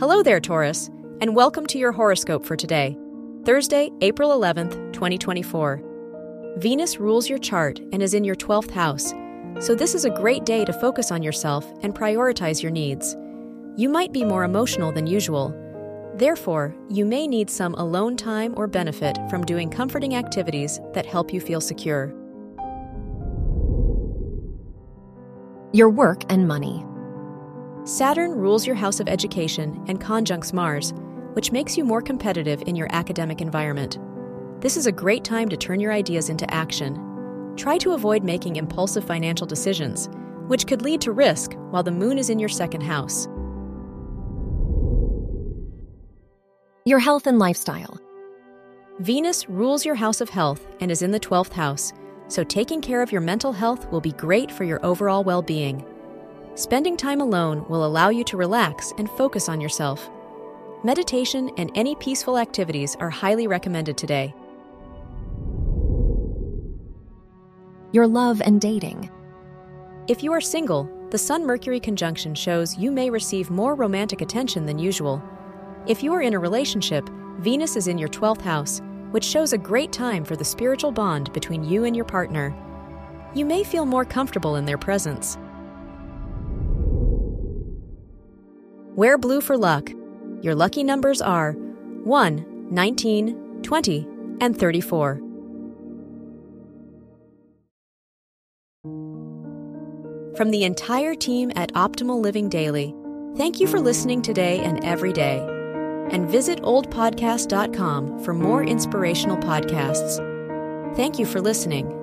Hello there, Taurus, and welcome to your horoscope for today, Thursday, April 11th, 2024. Venus rules your chart and is in your 12th house, so this is a great day to focus on yourself and prioritize your needs. You might be more emotional than usual. Therefore, you may need some alone time or benefit from doing comforting activities that help you feel secure. Your work and money. Saturn rules your house of education and conjuncts Mars, which makes you more competitive in your academic environment. This is a great time to turn your ideas into action. Try to avoid making impulsive financial decisions, which could lead to risk while the moon is in your second house. Your health and lifestyle. Venus rules your house of health and is in the 12th house, so taking care of your mental health will be great for your overall well-being. Spending time alone will allow you to relax and focus on yourself. Meditation and any peaceful activities are highly recommended today. Your love and dating. If you are single, the Sun-Mercury conjunction shows you may receive more romantic attention than usual. If you are in a relationship, Venus is in your 12th house, which shows a great time for the spiritual bond between you and your partner. You may feel more comfortable in their presence. Wear blue for luck. Your lucky numbers are 1, 19, 20, and 34. From the entire team at Optimal Living Daily, thank you for listening today and every day. And visit oldpodcast.com for more inspirational podcasts. Thank you for listening.